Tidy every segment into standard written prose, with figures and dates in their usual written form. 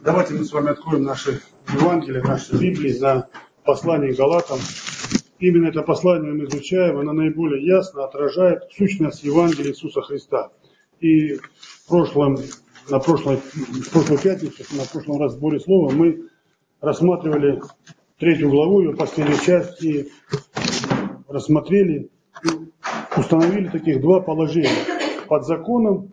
Давайте мы с вами откроем наши Евангелия, наши Библии на послании к Галатам. Именно это послание мы изучаем, оно наиболее ясно отражает сущность Евангелия Иисуса Христа. И в прошлую пятницу, на прошлом разборе слова, мы рассматривали 3 главу, ее последнюю часть, и рассмотрели, установили таких два положения: под законом,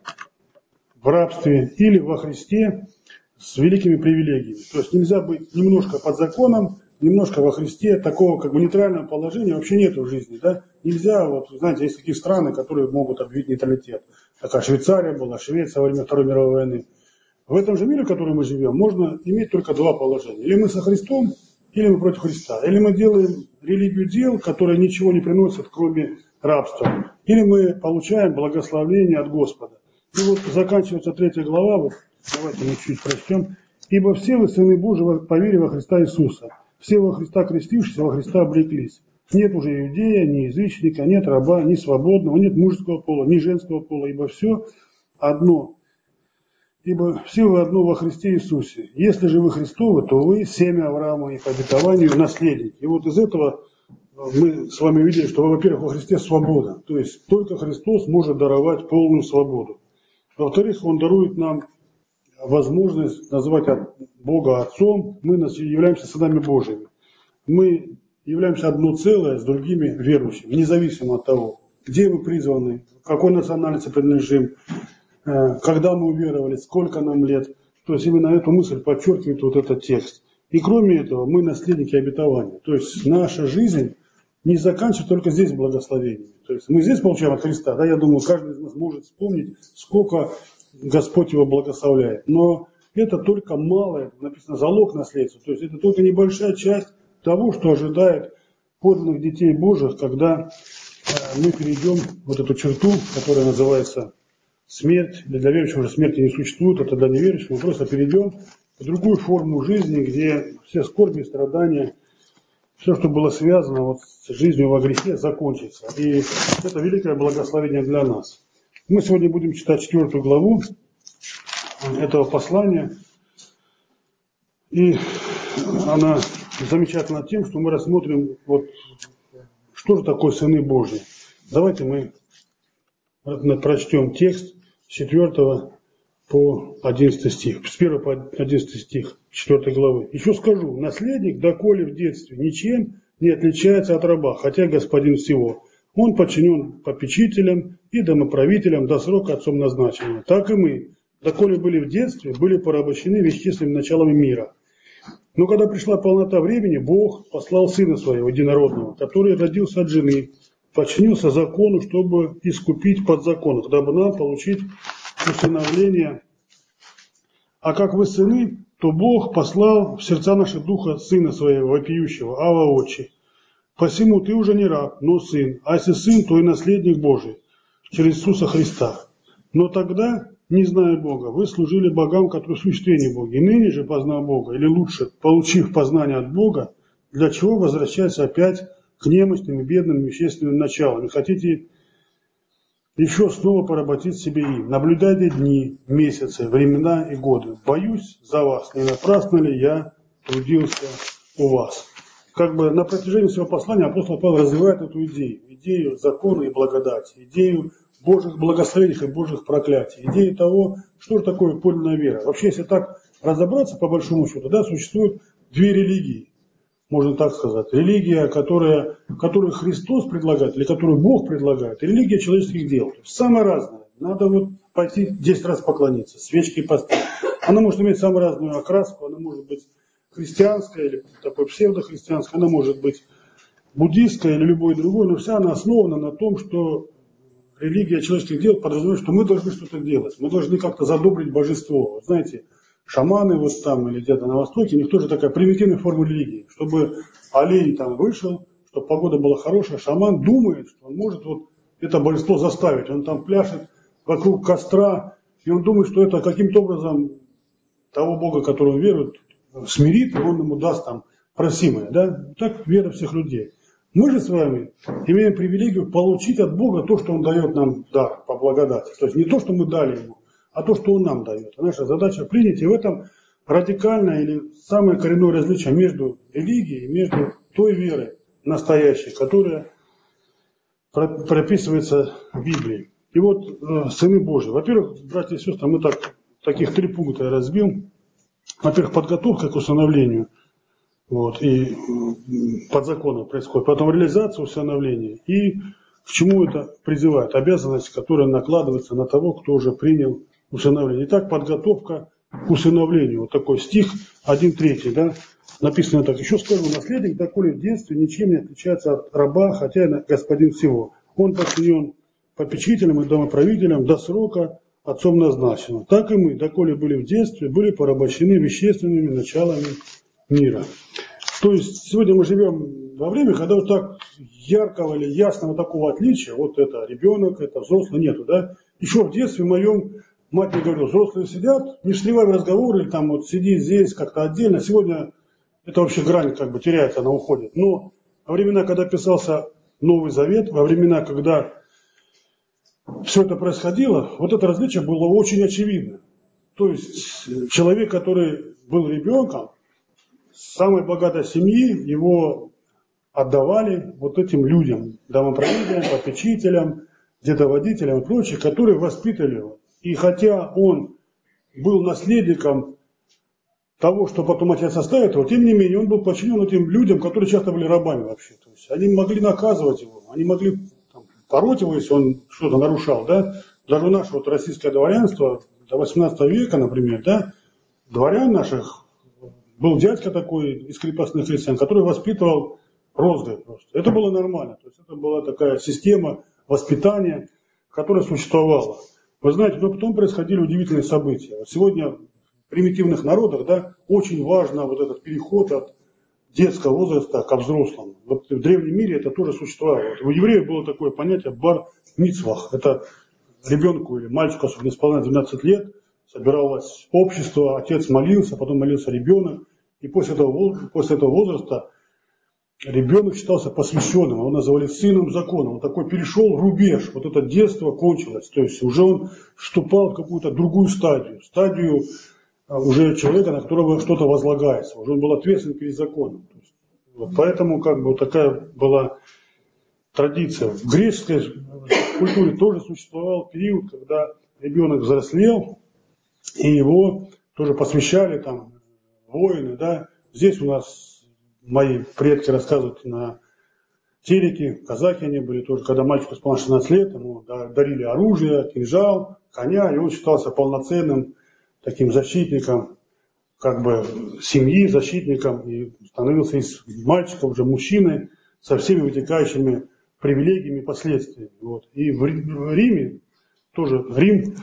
в рабстве, или во Христе с великими привилегиями. То есть нельзя быть немножко под законом, немножко во Христе. Такого как бы нейтрального положения вообще нет в жизни. Да? Нельзя, вот, знаете, есть такие страны, которые могут объявить нейтралитет. Такая Швейцария была, Швеция во время Второй мировой войны. В этом же мире, в котором мы живем, можно иметь только два положения. Или мы со Христом, или мы против Христа. Или мы делаем религию дел, которые ничего не приносят, кроме рабства. Или мы получаем благословение от Господа. И вот заканчивается 3 глава, вот, давайте мы чуть прочтем. «Ибо все вы сыны Божии по вере во Христа Иисуса, все во Христа крестившиеся, во Христа облеклись. Нет уже иудея, ни язычника, нет раба, ни свободного, нет мужского пола, ни женского пола, ибо все одно. Ибо все вы одно во Христе Иисусе. Если же вы Христовы, то вы семя Авраама и по обетованию наследники». И вот из этого мы с вами увидели, что, во-первых, во Христе свобода. То есть только Христос может даровать полную свободу. Во-вторых, Он дарует нам возможность назвать Бога Отцом. Мы являемся сынами Божьими. Мы являемся одно целое с другими верующими, независимо от того, где мы призваны, какой национальности принадлежим, когда мы уверовали, сколько нам лет. То есть именно эту мысль подчеркивает вот этот текст. И кроме этого, мы наследники обетования. То есть наша жизнь не заканчивается только здесь благословениями. То есть мы здесь получаем от Христа, да, я думаю, каждый из нас может вспомнить, сколько Господь его благословляет. Но это только малое, написано, залог наследства. То есть это только небольшая часть того, что ожидает подлинных детей Божьих, когда мы перейдем вот эту черту, которая называется смерть. Для верующих уже смерти не существует, это для неверующих. Мы просто перейдем в другую форму жизни, где все скорби, страдания, все, что было связано вот с жизнью во грехе, закончится. И это великое благословение для нас. Мы сегодня будем читать 4 главу этого послания. И она замечательна тем, что мы рассмотрим, вот, что же такое сыны Божьи. Давайте мы прочтем текст с 4 по 11 стих. С 1 по 11 стих 4 главы. «Еще скажу, наследник, доколе в детстве, ничем не отличается от раба, хотя господин всего. Он подчинен попечителям и домоправителям до срока отцом назначенного. Так и мы, доколе были в детстве, были порабощены бесчисленными началами мира. Но когда пришла полнота времени, Бог послал Сына Своего, единородного, который родился от жены, подчинился закону, чтобы искупить подзакон, дабы нам получить усыновление. А как вы сыны, то Бог послал в сердца наши духа Сына Своего, вопиющего, Ава Отче. Посему ты уже не раб, но сын, а если сын, то и наследник Божий, через Иисуса Христа. Но тогда, не зная Бога, вы служили богам, которые существуют не Боги. И ныне же, познав Бога, или лучше, получив познание от Бога, для чего возвращаться опять к немощным и бедным вещественным началам? И хотите еще снова поработить себе им. Наблюдайте дни, месяцы, времена и годы. Боюсь за вас, не напрасно ли я трудился у вас». Как бы на протяжении своего послания апостол Павел развивает эту идею закона и благодати, идею Божьих благословений и Божьих проклятий, идею того, что же такое подлинная вера. Вообще, если так разобраться, по большому счету, да, существует две религии, можно так сказать. Религия, которую Христос предлагает, или которую Бог предлагает, и религия человеческих дел. То есть самое разное. Надо вот пойти 10 раз поклониться, свечки поставить. Она может иметь самую разную окраску, она может быть христианская или такой псевдохристианская, она может быть буддистская или любой другой, но вся она основана на том, что религия человеческих дел подразумевает, что мы должны что-то делать, мы должны как-то задобрить божество. Вот знаете, шаманы вот там или где-то на Востоке, у них тоже такая примитивная форма религии, чтобы олень там вышел, чтобы погода была хорошая, шаман думает, что он может вот это божество заставить, он там пляшет вокруг костра, и он думает, что это каким-то образом того Бога, которого он верует, смирит, и он ему даст там просимое. Да? Так вера всех людей. Мы же с вами имеем привилегию получить от Бога то, что Он дает нам дар по благодати. То есть не то, что мы дали Ему, а то, что Он нам дает. А наша задача принять. И в этом радикальное или самое коренное различие между религией и между той верой настоящей, которая прописывается в Библии. И вот сыны Божьи. Во-первых, братья и сестры, мы таких 3 пункта разбьем. Во-первых, подготовка к усыновлению. Вот, и под законом происходит. Потом реализация усыновления. И к чему это призывает? Обязанность, которая накладывается на того, кто уже принял усыновление. Итак, подготовка к усыновлению. Вот такой стих 1:3, да? Написано так. Еще скажу, наследник, доколе в детстве ничем не отличается от раба, хотя и господин всего. Он подчинен попечителям и домоправителям до срока отцом назначенного. Так и мы, доколе были в детстве, были порабощены вещественными началами мира. То есть сегодня мы живем во время, когда вот так яркого или ясного такого отличия, вот это ребенок, это взрослый, нету, да. Еще в детстве моем мать мне говорила, взрослые сидят, не встревай в разговоры, или там вот сиди здесь как-то отдельно. Сегодня это вообще грань как бы теряется, она уходит. Но во времена, когда писался Новый Завет, во времена, когда все это происходило, вот это различие было очень очевидно. То есть человек, который был ребенком, с самой богатой семьи, его отдавали вот этим людям, домоправителям, попечителям, детоводителям и прочим, которые воспитывали его. И хотя он был наследником того, что потом отец оставит его, тем не менее он был подчинен этим людям, которые часто были рабами вообще. То есть они могли наказывать его, они могли пороть его, если он что-то нарушал. Да? Даже наше вот российское дворянство до 18 века, например, да, дворян наших был дядька такой из крепостных крестьян, который воспитывал розгой просто. Это было нормально. То есть это была такая система воспитания, которая существовала. Вы знаете, но потом происходили удивительные события. Вот сегодня в примитивных народах, да, очень важно вот этот переход от детского возраста ко взрослому. Вот в древнем мире это тоже существовало. Вот у евреев было такое понятие бар-мицвах. Это ребенку или мальчику, особенно исполняя 12 лет, собиралось общество, отец молился, потом молился ребенок. И после этого возраста ребенок считался посвященным, его называли сыном закона. Он такой перешел рубеж, вот это детство кончилось. То есть уже он вступал в какую-то другую стадию уже человека, на которого что-то возлагается. Уже он был ответственен перед законом. Вот поэтому как бы вот такая была традиция. В греческой культуре тоже существовал период, когда ребенок взрослел, и его тоже посвящали там воины, да. Здесь у нас мои предки рассказывают на телеке, казахи они были тоже, когда мальчику исполнилось 16 лет, ему дарили оружие, кинжал, коня, и он считался полноценным таким защитником как бы семьи, защитником, и становился из мальчика уже мужчиной со всеми вытекающими привилегиями и последствиями. Вот. И в Риме, тоже Рим,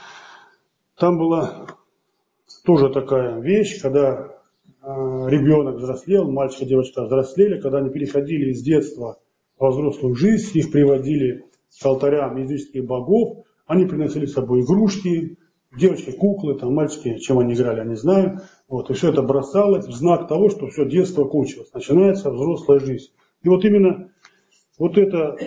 там была тоже такая вещь, когда ребенок взрослел, мальчик и девочка взрослели, когда они переходили из детства во взрослую жизнь, их приводили к алтарям языческих богов, они приносили с собой игрушки, девочки куклы, там, мальчики, чем они играли, я не знаю. Вот, и все это бросалось в знак того, что все, детство кончилось, начинается взрослая жизнь. И вот именно вот эту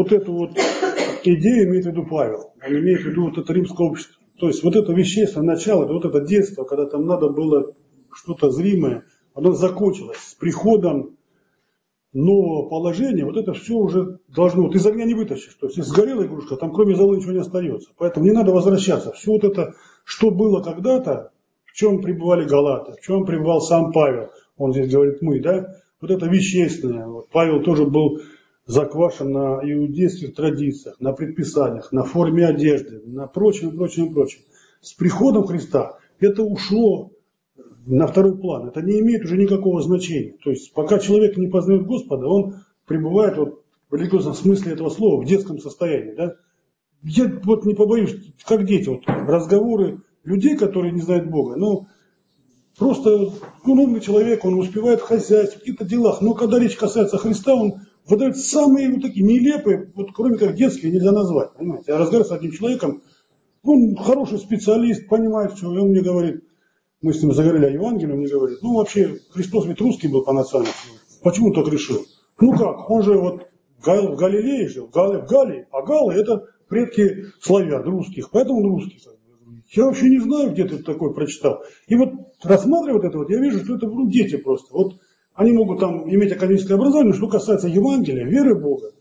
идею имеет в виду Павел, он имеет в виду вот это римское общество. То есть вот это вещественное начало, вот это детство, когда там надо было что-то зримое, оно закончилось с приходом нового положения, вот это все уже должно, вот из огня не вытащишь. То есть если сгорела игрушка, там кроме золы ничего не остается. Поэтому не надо возвращаться. Все вот это, что было когда-то, в чем пребывали галаты, в чем пребывал сам Павел, он здесь говорит мы, да, вот это вещественное. Вот Павел тоже был заквашен на иудейских традициях, на предписаниях, на форме одежды, на прочем. С приходом Христа это ушло на второй план. Это не имеет уже никакого значения. То есть пока человек не познает Господа, он пребывает вот, в религиозном смысле этого слова в детском состоянии. Да? Я вот не побоюсь, как дети, вот, разговоры людей, которые не знают Бога, ну, просто умный человек, он успевает в хозяйстве, в каких-то делах, но когда речь касается Христа, он выдает самые вот такие нелепые, вот кроме как детские, нельзя назвать. Понимаете? Я разговариваю с одним человеком, он хороший специалист, понимает, что, и он мне говорит, мы с ним заговорили о Евангелии, он мне говорит, ну вообще Христос ведь русский был по национальности, почему так решил? Ну как, он же вот в Галилее жил, в Галлии, а галлы это предки славян, русских, поэтому он русский. Я вообще не знаю, где ты такое прочитал. И вот рассматривая это, я вижу, что это дети просто. Вот они могут там иметь академическое образование, но что касается Евангелия, веры в Бога,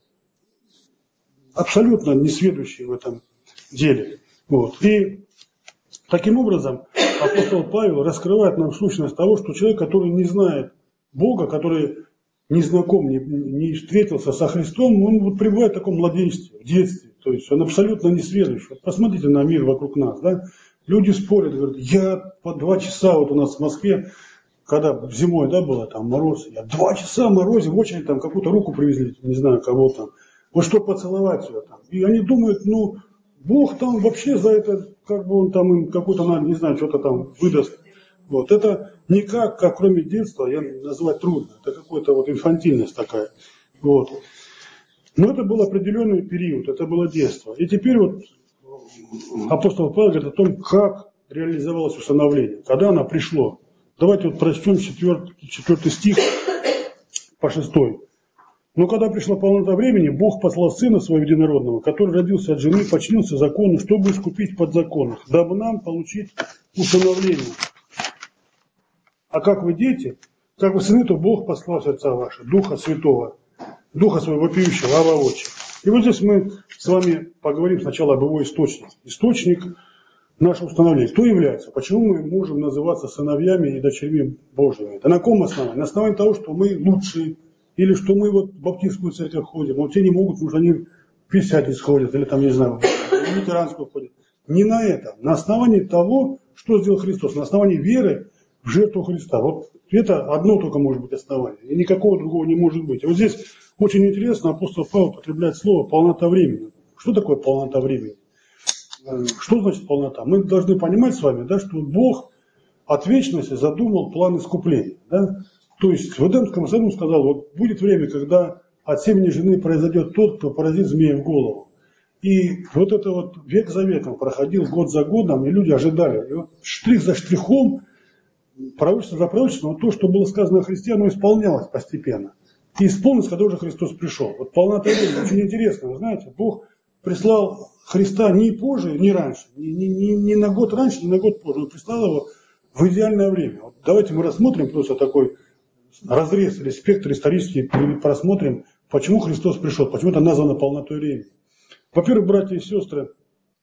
абсолютно несведущие в этом деле. Вот. И таким образом апостол Павел раскрывает нам сущность того, что человек, который не знает Бога, который не знаком, не встретился со Христом, он вот пребывает в таком младенчестве, в детстве. То есть он абсолютно несведущий. Вот посмотрите на мир вокруг нас. Да? Люди спорят, говорят, я по 2 часа, вот у нас в Москве, когда зимой, да, было там мороз, я 2 часа в морозе в очередь там какую-то руку привезли, не знаю кого там. Вот что поцеловать ее там. И они думают, ну, Бог там вообще за это, как бы он там им какой-то, не знаю, что-то там выдаст. Вот. Это никак, как кроме детства, я назвать трудно. Это какая-то вот инфантильность такая. Вот. Но это был определенный период, это было детство. И теперь вот апостол Павел говорит о том, как реализовалось усыновление, когда оно пришло. Давайте вот прочтем 4 стих по 6. Но когда пришло полнота времени, Бог послал Сына Своего Единородного, который родился от жены, подчинился закону, чтобы искупить подзаконных, дабы нам получить усыновление. А как вы дети, как вы сыны, то Бог послал Отца вашего, Духа Святого, Духа Своего вопиющего, Авва Отче. И вот здесь мы с вами поговорим сначала об его источнике. Источник нашего установления. Кто является? Почему мы можем называться сыновьями и дочерьми Божьими? Это на каком основании? На основании того, что мы лучшие, или что мы вот в баптистскую церковь ходим. Вот те не могут, потому что они в Пятидесятницу ходят, или там, не знаю, в лютеранскую ходят. Не на это. На основании того, что сделал Христос. На основании веры в жертву Христа. Вот это одно только может быть основание. И никакого другого не может быть. И вот здесь очень интересно, апостол Павел употребляет слово «полнота времени». Что такое полнота времени? Что значит полнота? Мы должны понимать с вами, да, что Бог от вечности задумал план искупления. Да? То есть в Эдемском саду сказал, вот будет время, когда от семени жены произойдет тот, кто поразит змея в голову. И вот это вот век за веком проходил, год за годом, и люди ожидали. И вот штрих за штрихом, пророчество за пророчеством, то, что было сказано о Христе, оно исполнялось постепенно. И исполнилось, когда уже Христос пришел. Вот полнота времени, очень интересно, вы знаете, Бог прислал Христа не позже, не раньше, не на год раньше, не на год позже. Он прислал его в идеальное время. Вот давайте мы рассмотрим просто такой разрез или спектр исторический, просмотрим, почему Христос пришел, почему это названо полнотой времени. Во-первых, братья и сестры,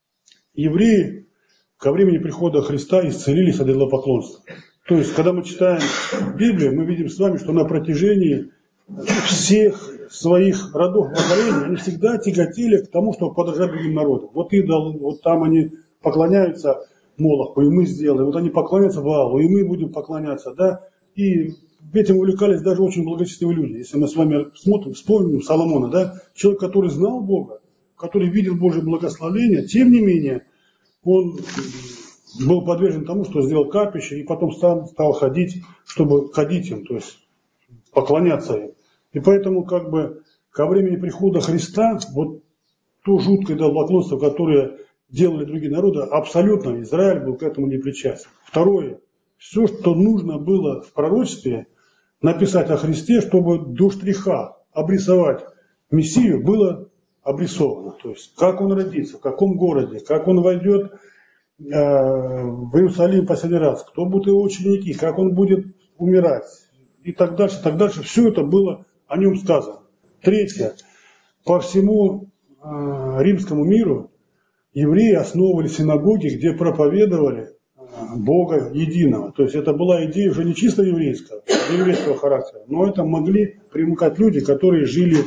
евреи ко времени прихода Христа исцелились от идолопоклонства. То есть, когда мы читаем Библию, мы видим с вами, что на протяжении всех своих родов поколений они всегда тяготели к тому, чтобы подражать другим народам. Вот идол, вот там они поклоняются Молоху, и мы сделаем. Вот они поклоняются Ваалу, и мы будем поклоняться. Да? И этим увлекались даже очень благочестивые люди. Если мы с вами смотрим, вспомним Соломона, да? Человек, который знал Бога, который видел Божье благословение, тем не менее, он был подвержен тому, что сделал капище, и потом стал ходить, чтобы ходить им, то есть поклоняться им. И поэтому как бы ко времени прихода Христа вот то жуткое идолопоклонство, которое делали другие народы, абсолютно Израиль был к этому не причастен. Второе, все, что нужно было в пророчестве написать о Христе, чтобы до штриха обрисовать Мессию, было обрисовано. То есть как он родится, в каком городе, как он войдет в Иерусалим последний раз, кто будут его ученики, как он будет умирать и так дальше, так дальше. Все это было о нем сказано. Третье. По всему римскому миру евреи основывали синагоги, где проповедовали Бога единого. То есть это была идея уже не чисто еврейского характера, но это могли примыкать люди, которые жили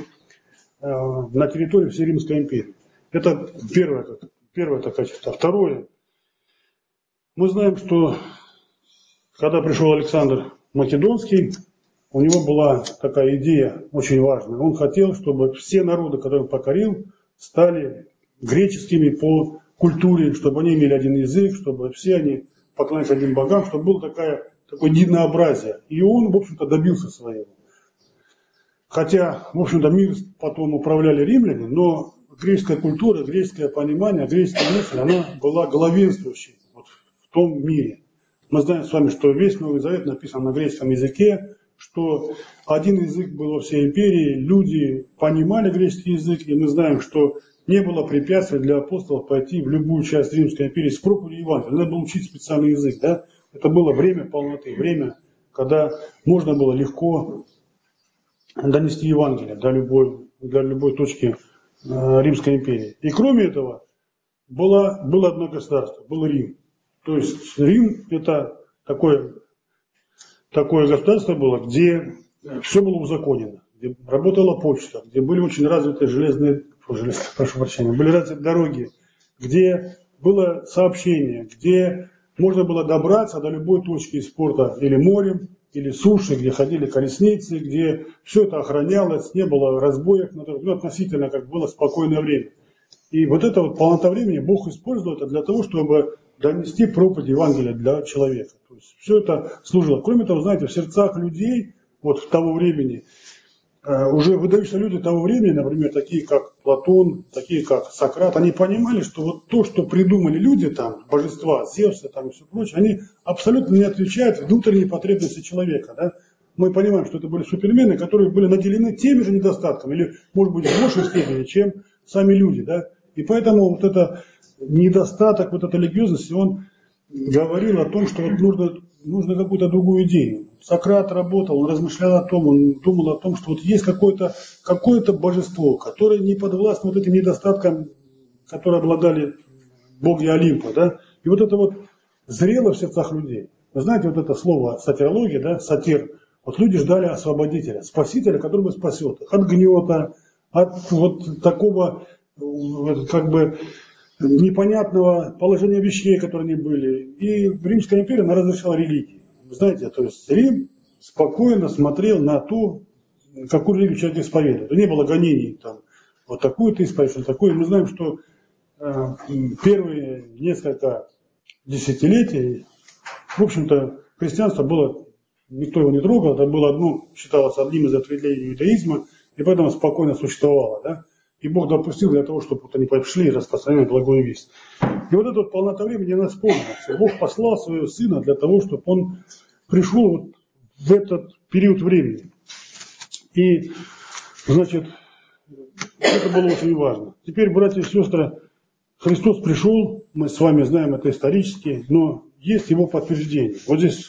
на территории всей Римской империи. Это первое такая черта. Второе. Мы знаем, что когда пришел Александр Македонский, у него была такая идея очень важная. Он хотел, чтобы все народы, которые он покорил, стали греческими по культуре, чтобы они имели один язык, чтобы все они поклонялись одним богам, чтобы было такое единообразие. И он, в общем-то, добился своего. Хотя, в общем-то, мир потом управляли римляне, но греческая культура, греческое понимание, греческая мысль, она была главенствующей вот в том мире. Мы знаем с вами, что весь Новый Завет написан на греческом языке, что один язык был во всей империи, люди понимали греческий язык, и мы знаем, что не было препятствий для апостолов пойти в любую часть Римской империи с проповедью Евангелия. Надо было учить специальный язык. Да? Это было время полноты, время, когда можно было легко донести Евангелие до любой точки Римской империи. И кроме этого, было одно государство, был Рим. То есть Рим это такое государство было, где все было узаконено, где работала почта, где были очень развиты были развиты дороги, где было сообщение, где можно было добраться до любой точки из порта или морем, или суши, где ходили колесницы, где все это охранялось, не было разбоев, относительно было спокойное время. И вот это вот полнота времени Бог использовал это для того, чтобы донести проповедь Евангелия для человека. То есть все это служило. Кроме того, знаете, в сердцах людей вот того времени, уже выдающиеся люди того времени, например, такие как Платон, такие как Сократ, они понимали, что вот то, что придумали люди там, божества, Зевса там и все прочее, они абсолютно не отвечают внутренней потребности человека. Да? Мы понимаем, что это были супермены, которые были наделены теми же недостатками, или, может быть, в большей степени, чем сами люди. Да? И поэтому вот это недостаток, вот эта религиозность, он говорил о том, что вот нужно какую-то другую идею. Сократ работал, он размышлял о том, он думал о том, что вот есть какое-то божество, которое не подвластно вот этим недостаткам, которые обладали боги Олимпа. Да? И вот это вот зрело в сердцах людей. Вы знаете, вот это слово сатирология, да, сатир, вот люди ждали освободителя, спасителя, который бы спасет их от гнета, от вот такого непонятного положения вещей, которые они были. И Римская империя, она разрешала религии. Вы знаете, то есть Рим спокойно смотрел на то, какую религию человек исповедует. Не было гонений, там, вот такую ты исповедуешь, такую. Мы знаем, что первые несколько десятилетий, в общем-то, христианство было, никто его не трогал, это было считалось одним из ответвлений иудаизма, и поэтому спокойно существовало. Да? И Бог допустил для того, чтобы вот они пошли и распространяли благую весть. И вот эта вот полнота времени нас помнит. Бог послал своего Сына для того, чтобы Он пришел вот в этот период времени. И, значит, это было очень важно. Теперь, братья и сестры, Христос пришел, мы с вами знаем это исторически, но есть Его подтверждение. Вот здесь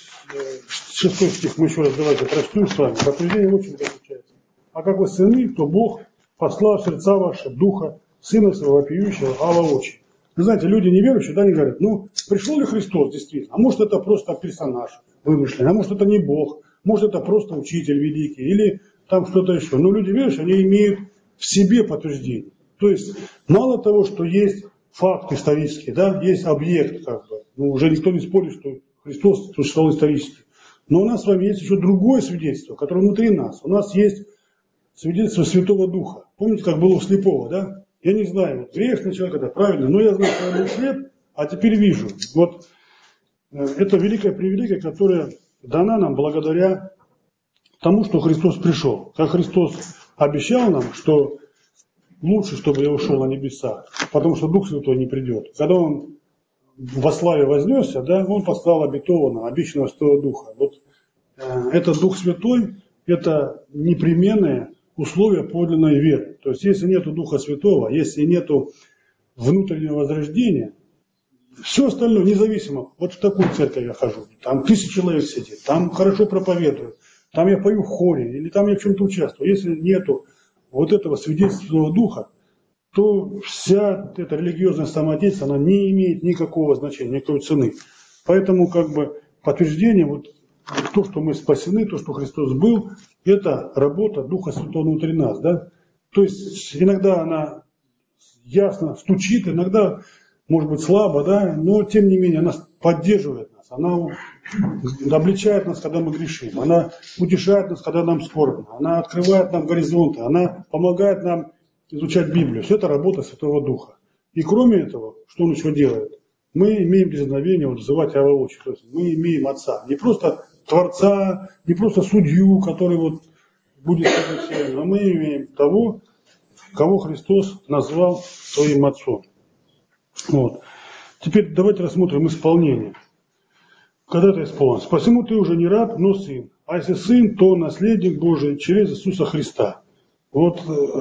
6 стих мы еще раз давайте прочтем с вами. Подтверждение очень заключается. А как вы сыны, то Бог послал в сердца ваши Духа Сына Своего вопиющего, ава очи. Вы знаете, люди неверующие, да, они говорят, пришел ли Христос действительно? А может это просто персонаж вымышленный, а может это не Бог, может это просто учитель великий, или там что-то еще. Но люди верующие, они имеют в себе подтверждение. То есть мало того, что есть факт исторический, да, есть объект, уже никто не спорит, что Христос существовал исторически. Но у нас с вами есть еще другое свидетельство, которое внутри нас. У нас есть свидетельство Святого Духа. Помните, как было у слепого, да? Я не знаю, вот грешный человек, это правильно, но я знаю, что я был слеп, а теперь вижу. Вот это великая привилегия, которая дана нам благодаря тому, что Христос пришел. Как Христос обещал нам, что лучше, чтобы я ушел на небеса, потому что Дух Святой не придет. Когда Он во славе вознесся, да, Он послал обещанного Святого Духа. Вот этот Дух Святой – это непременное условие подлинной веры. То есть, если нет Духа Святого, если нет внутреннего возрождения, все остальное независимо. Вот в такую церковь я хожу, там 1000 человек сидит, там хорошо проповедуют, там я пою в хоре, или там я в чем-то участвую. Если нету вот этого свидетельства Духа, то вся эта религиозная самодеятельность, она не имеет никакого значения, никакой цены. Поэтому подтверждение, то, что мы спасены, то, что Христос был, это работа Духа Святого внутри нас. Да? То есть иногда она ясно стучит, иногда, может быть, слабо, да? Но тем не менее она поддерживает нас, она обличает нас, когда мы грешим, она утешает нас, когда нам скорбно, она открывает нам горизонты, она помогает нам изучать Библию. Все это работа Святого Духа. И кроме этого, что Он еще делает? Мы имеем дерзновение взывать Ава Очи. То есть мы имеем Отца. Не просто Творца, не просто судью, который будет судить, но мы имеем того, кого Христос назвал своим Отцом. Вот. Теперь давайте рассмотрим исполнение. Когда это исполнилось? Посему ты уже не раб, но сын. А если сын, то наследник Божий через Иисуса Христа. Вот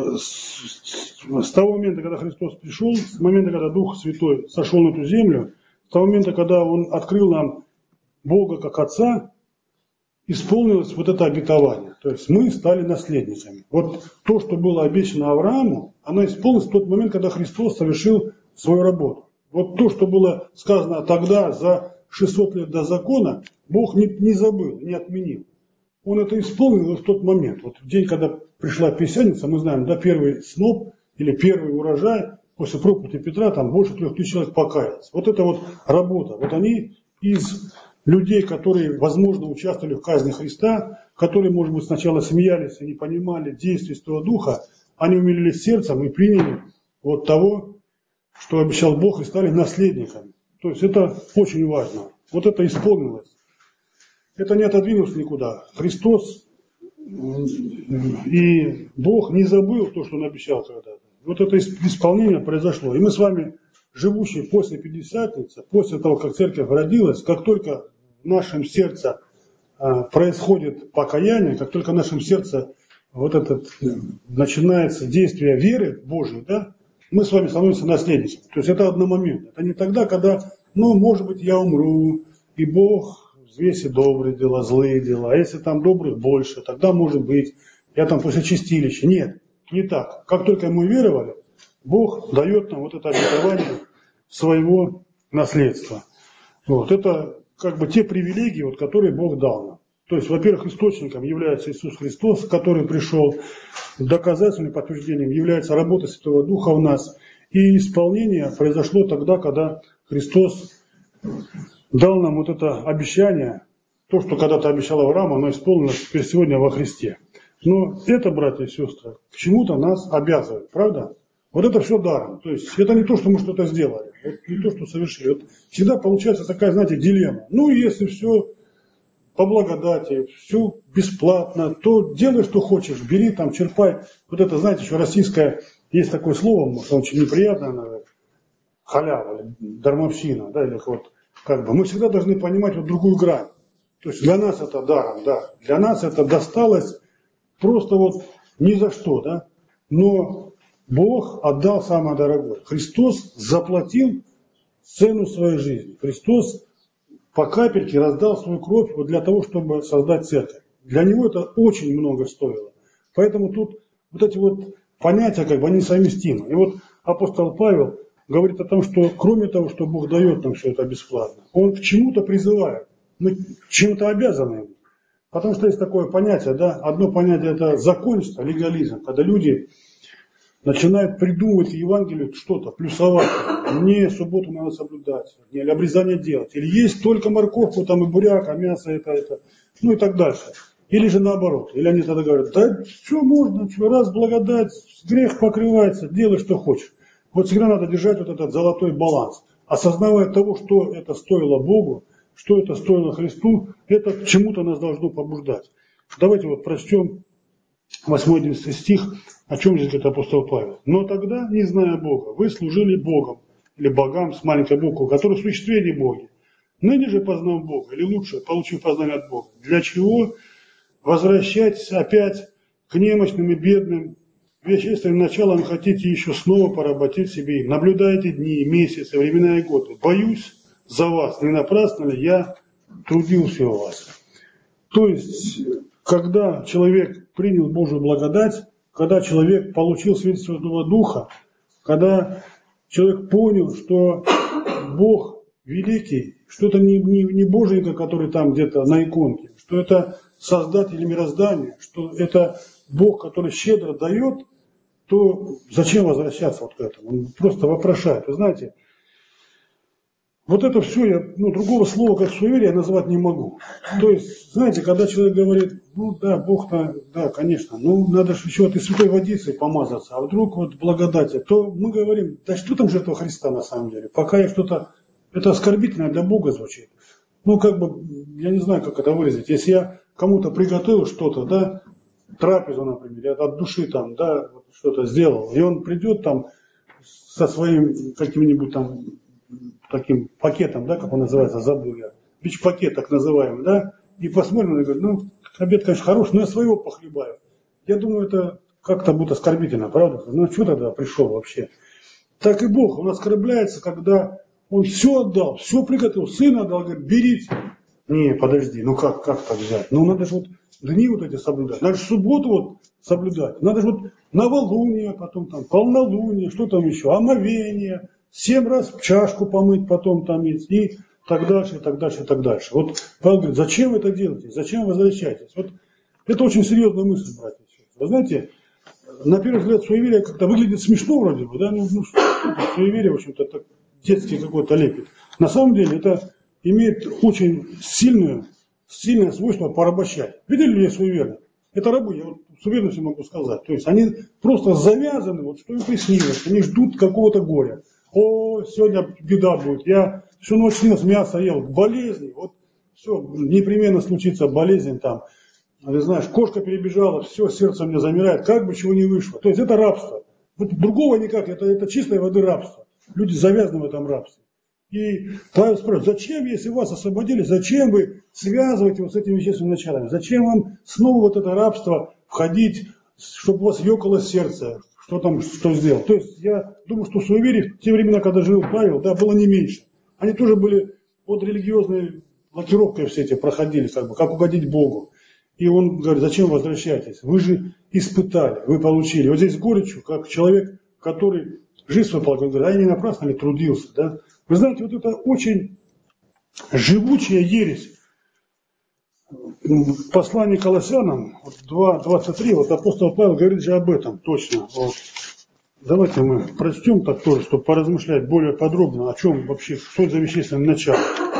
с того момента, когда Христос пришел, с момента, когда Дух Святой сошел на эту землю, с того момента, когда Он открыл нам Бога как Отца, исполнилось вот это обетование. То есть мы стали наследниками. Вот то, что было обещано Аврааму, оно исполнилось в тот момент, когда Христос совершил свою работу. Вот то, что было сказано тогда, за 600 лет до закона, Бог не забыл, не отменил. Он это исполнил в тот момент. Вот в день, когда пришла Пятидесятница, мы знаем, да, первый сноп или первый урожай, после проповеди Петра, там больше 3000 человек покаялось. Вот это вот работа. Вот они из людей, которые, возможно, участвовали в казни Христа, которые, может быть, сначала смеялись и не понимали действий Святого Духа, они умилились сердцем и приняли вот того, что обещал Бог, и стали наследниками. То есть это очень важно. Вот это исполнилось. Это не отодвинулось никуда. Христос и Бог не забыл то, что Он обещал когда-то. Вот это исполнение произошло. И мы с вами, живущие после Пятидесятницы, после того, как церковь родилась, как только в нашем сердце происходит покаяние, как только в нашем сердце вот этот начинается действие веры Божией, да, мы с вами становимся наследниками. То есть это одномоментно. Это не тогда, когда, ну, может быть, я умру, и Бог взвесит добрые дела, злые дела. А если там добрых больше, тогда, может быть, я там после чистилища. Нет, не так. Как только мы веровали, Бог дает нам вот это обетование своего наследства. Вот. Это как бы те привилегии, вот, которые Бог дал нам. То есть, во-первых, источником является Иисус Христос, который пришел, доказательным подтверждением является работа Святого Духа в нас. И исполнение произошло тогда, когда Христос дал нам вот это обещание, то, что когда-то обещал Авраам, оно исполнилось теперь сегодня во Христе. Но это, братья и сестры, к чему-то нас обязывает, правда? Вот это все даром. То есть это не то, что мы что-то сделали, вот не то, что совершили. Вот всегда получается такая, знаете, дилемма. Ну, если все по благодати, все бесплатно, то делай, что хочешь, бери там, черпай. Вот это, знаете, еще российское, есть такое слово, может, очень неприятное, наверное, халява, дармовщина, да, или вот как бы. Мы всегда должны понимать вот другую грань. То есть для нас это даром, да, для нас это досталось просто вот ни за что, да, но Бог отдал самое дорогое. Христос заплатил цену своей жизни. Христос по капельке раздал свою кровь вот для того, чтобы создать церковь. Для Него это очень много стоило. Поэтому тут вот эти вот понятия, как бы, они совместимы. И вот апостол Павел говорит о том, что кроме того, что Бог дает нам все это бесплатно, Он к чему-то призывает. Мы чем-то обязаны Ему. Потому что есть такое понятие, да, одно понятие это закончится, легализм, когда люди начинают придумывать в Евангелии что-то, плюсовать. Мне субботу надо соблюдать, или обрезание делать, или есть только морковку, там и буряк, а мясо это, ну и так дальше. Или же наоборот, или они тогда говорят, да что можно, что, раз благодать, грех покрывается, делай что хочешь. Вот всегда надо держать вот этот золотой баланс, осознавая того, что это стоило Богу, что это стоило Христу, это к чему-то нас должно побуждать. Давайте вот прочтем 8-11 стих, о чем здесь говорит апостол Павел. «Но тогда, не зная Бога, вы служили Богом, или богам с маленькой буквы, которые в существе не боги. Ныне же, познав Бога, или лучше, получив познание от Бога, для чего возвращайтесь опять к немощным и бедным, вещественным началам хотите еще снова поработить себе им. Наблюдаете дни, месяцы, времена и годы. Боюсь за вас, не напрасно ли я трудился у вас». То есть, когда человек принял Божию благодать, когда человек получил свидетельство Святого Духа, когда человек понял, что Бог великий, что это не Боженька, который там где-то на иконке, что это Создатель мироздания, что это Бог, который щедро дает, то зачем возвращаться вот к этому? Он просто вопрошает. Вы знаете, вот это все, я другого слова, как суеверие, назвать не могу. То есть, знаете, когда человек говорит, ну да, Бог-то, да, конечно, ну надо же еще этой святой водицей помазаться, а вдруг вот благодати, то мы говорим, да что там жертва Христа на самом деле? Пока я что-то, это оскорбительно для Бога звучит. Ну как бы, я не знаю, как это выразить. Если я кому-то приготовил что-то, да, трапезу, например, я от души там, да, что-то сделал, и он придет там со своим каким-нибудь там таким пакетом, да, как он называется, забыл я, бич-пакет так называемый, да, и посмотрим, и говорит, ну, обед, конечно, хороший, но я своего похлебаю. Я думаю, это как-то будет оскорбительно, правда? Ну, что тогда пришел вообще? Так и Бог, Он оскорбляется, когда Он все отдал, все приготовил, Сына отдал, говорит, берите. Не, подожди, ну как так взять? Ну, надо же вот дни вот эти соблюдать, надо же субботу вот соблюдать, надо же вот новолуние, потом там полнолуние, что там еще, омовение, 7 раз чашку помыть, потом там и так дальше, и так дальше, и так дальше. Вот Павел говорит, зачем вы это делаете, зачем возвращаетесь? Вот это очень серьезная мысль, братья. Вы знаете, на первый взгляд суеверие как-то выглядит смешно вроде бы, да, ну суеверие, в общем-то, так детский какой-то лепет. На самом деле это имеет очень сильное свойство порабощать. Видели ли суеверие? Это рабы, я вот с уверенностью могу сказать. То есть они просто завязаны, вот что им приснилось, они ждут какого-то горя. О, сегодня беда будет, я всю ночь снилось, мясо ел, болезни, вот все, непременно случится болезнь там. Ты знаешь, кошка перебежала, все, сердце у меня замирает, как бы чего не вышло. То есть это рабство. Вот другого никак, это чистой воды рабство. Люди завязаны в этом рабстве. И Павел спрашивает, зачем, если вас освободили, зачем вы связываете вот с этими вещественными началами? Зачем вам снова вот это рабство входить, чтобы у вас ёкало сердце, что сделал? То есть я думаю, что суеверий в те времена, когда жил Павел, да, было не меньше. Они тоже были под религиозной блокировкой все эти проходили, как угодить Богу. И он говорит, зачем возвращаетесь? Вы же испытали, вы получили. Вот здесь горечью, как человек, который жизнь свою полагал, говорит, а я не напрасно ли трудился, да? Вы знаете, вот это очень живучая ересь. В послании к Колоссянам 2:23, вот апостол Павел говорит же об этом точно. Вот. Давайте мы прочтем так тоже, чтобы поразмышлять более подробно, о чем вообще, что это за вещественное начало.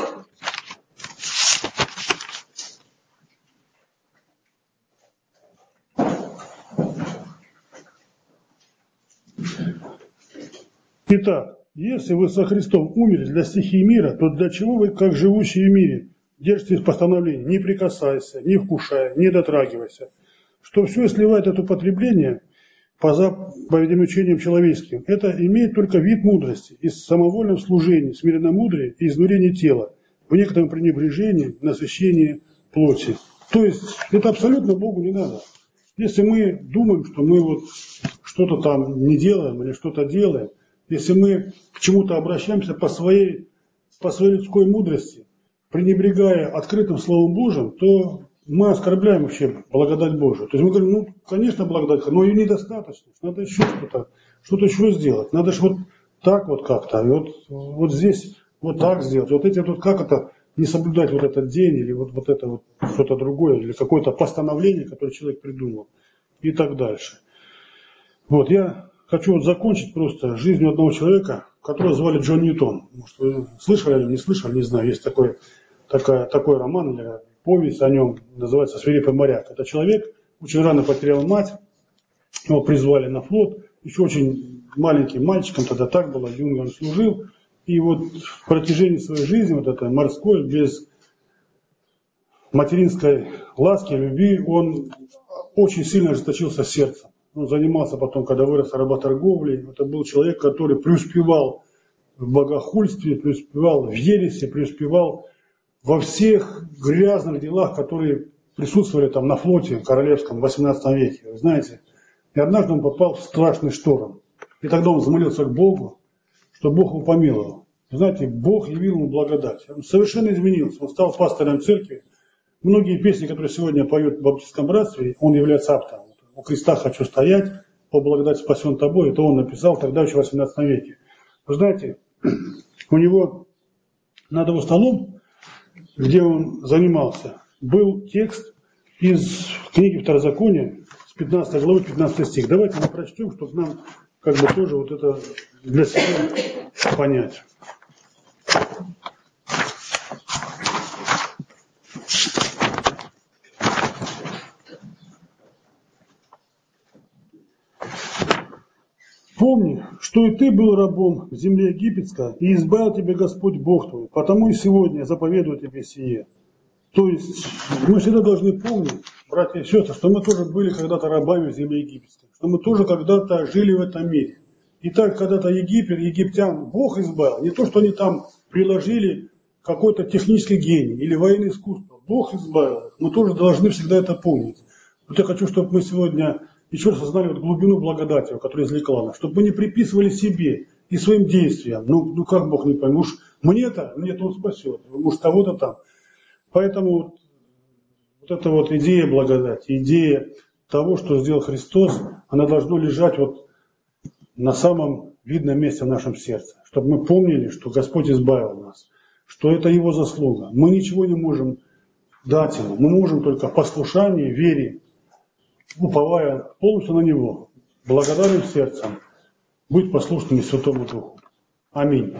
Итак, если вы со Христом умерли для стихии мира, то для чего вы, как живущие в мире, держитесь постановления, не прикасайся, не вкушай, не дотрагивайся, что все сливает это употребление по заповедям и учениям человеческим. Это имеет только вид мудрости и самовольном служении, смиренномудрия и изнурения тела, в некотором пренебрежении, насыщении плоти. То есть это абсолютно Богу не надо. Если мы думаем, что мы вот что-то там не делаем или что-то делаем, если мы к чему-то обращаемся по своей людской мудрости, пренебрегая открытым Словом Божьим, то мы оскорбляем вообще благодать Божию. То есть мы говорим, ну, конечно, благодать, но ее недостаточно. Надо еще что-то еще сделать. Надо же вот так вот как-то, вот здесь вот так сделать. Вот эти вот как это не соблюдать вот этот день или вот это вот что-то другое, или какое-то постановление, которое человек придумал и так дальше. Вот, я хочу вот закончить просто жизнью одного человека, которого звали Джон Ньютон. Может, вы слышали или не слышали, не знаю. Есть такой роман или повесть о нем, называется «Свирепый моряк». Это человек, очень рано потерял мать, его призвали на флот, еще очень маленьким мальчиком, тогда так было, юнгой он служил. И вот в протяжении своей жизни, вот этой морской, без материнской ласки, любви, он очень сильно ожесточился сердцем. Он занимался потом, когда вырос работорговлей. Это был человек, который преуспевал в богохульстве, преуспевал в ересе, преуспевал во всех грязных делах, которые присутствовали там на флоте королевском в 18 веке. Вы знаете, и однажды он попал в страшный шторм. И тогда он взмолился к Богу, что Бог его помиловал. Вы знаете, Бог явил ему благодать. Он совершенно изменился. Он стал пастором церкви. Многие песни, которые сегодня поют в баптистском братстве, он является автором. «У креста хочу стоять, по благодати спасен тобой». Это он написал тогда еще в 18 веке. Вы знаете, у него над его столом, где он занимался, был текст из книги Второзакония с 15 главы, 15 стих. Давайте мы прочтем, чтобы нам как бы тоже вот это для себя понять. Помни, что и ты был рабом в земле египетской, и избавил тебя Господь Бог твой, потому и сегодня заповедую тебе сие. То есть мы всегда должны помнить, братья и сестры, что мы тоже были когда-то рабами в земле египетской, что мы тоже когда-то жили в этом мире. И так когда-то египтян Бог избавил, не то, что они там приложили какой-то технический гений или военное искусство, Бог избавил. Мы тоже должны всегда это помнить. Вот я хочу, чтобы мы сегодня еще раз осознали вот глубину благодати, которая извлекла нас, чтобы мы не приписывали себе и своим действиям. Ну как Бог не поймет, уж мне-то Он спасет, может того-то там. Поэтому вот эта вот идея благодати, идея того, что сделал Христос, она должна лежать вот на самом видном месте в нашем сердце. Чтобы мы помнили, что Господь избавил нас, что это Его заслуга. Мы ничего не можем дать Ему. Мы можем только в послушании, вере, уповая полностью на Него, благодарным сердцем, быть послушными Святому Духу. Аминь.